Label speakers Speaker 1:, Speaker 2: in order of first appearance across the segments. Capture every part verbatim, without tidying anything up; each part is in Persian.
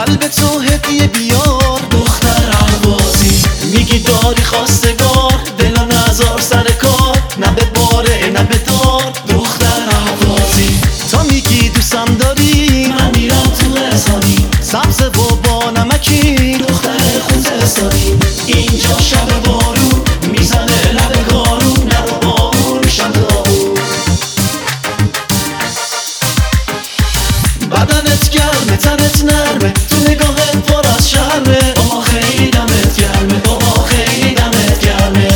Speaker 1: قلب تو هدیه بیار دختر اهوازی. میگی داری خواستگار، دلا نزار سر کار، نه به باره نه به دار دختر اهوازی. تا میگی دوستم داری، من میرم تو احسانی، سبز و با نمکی دختر خوزستانی. اینجا شب بارون میزنه لب کارون، نرو با اون میشم داغون. بدنت گرمه تنت نرمه، تو نگاهت پر از شرمه. بابا خیلی دمت گرمه، بابا خیلی دمت گرمه.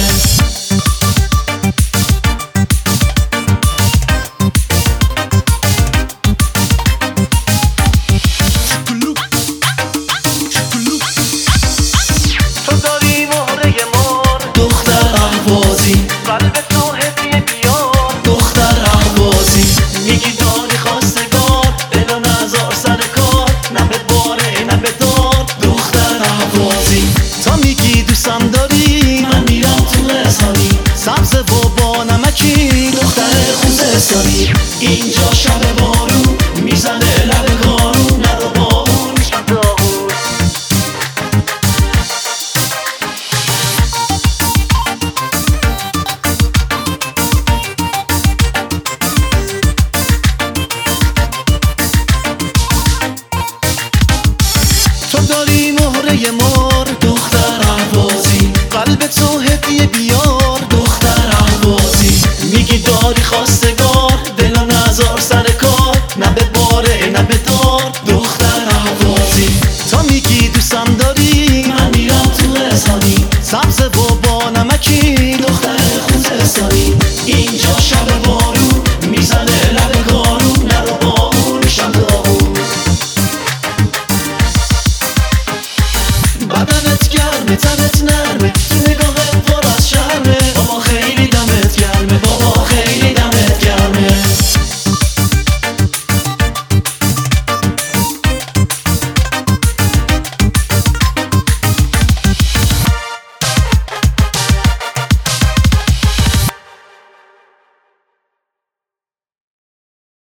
Speaker 1: تو داری مهره مار دختر اهوازی، قلب تو هدیه بیار دختر اهوازی. میگی داری خواستگار، دل و نزار سر کار، نه به باره نه به دار دختر اهوازی. تا میگی دوستم داری، من میرم تو احسانی، سبز و با نمکی دختر خوزستانی. اینجا شب بارون میزنه لب کارون، نرو با اون میشم داغون. تو داری مهره مار دختر اهوازی، قلب تو